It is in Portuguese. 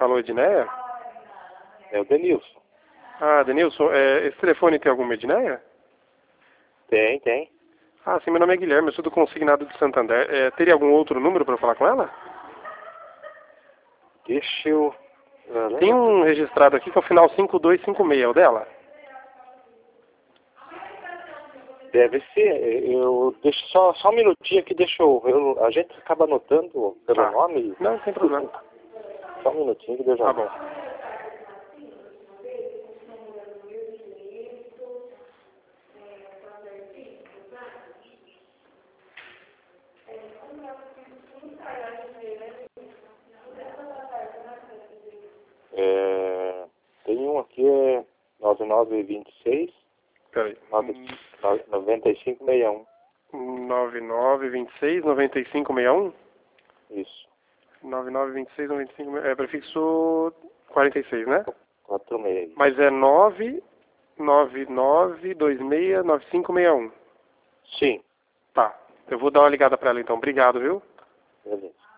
Alô, Edneia? É o Denilson. Ah, Denilson, esse telefone tem alguma Edneia? Tem. Ah, sim, meu nome é Guilherme, eu sou do Consignado de Santander. Teria algum outro número para falar com ela? Deixa eu... Tem um registrado aqui que é o final 5256, é o dela? Deve ser. Eu deixo só um minutinho aqui, a gente acaba anotando pelo nome. Não, sem problema. Só um minutinho que eu já... Tá bom. Tem um aqui, é 9926 Peraí. 9561. 9926-9561? Isso. 9926-9561. É prefixo 46, né? 46. Mas é 999269561. Sim. Tá. Eu vou dar uma ligada pra ela então. Obrigado, viu? Beleza.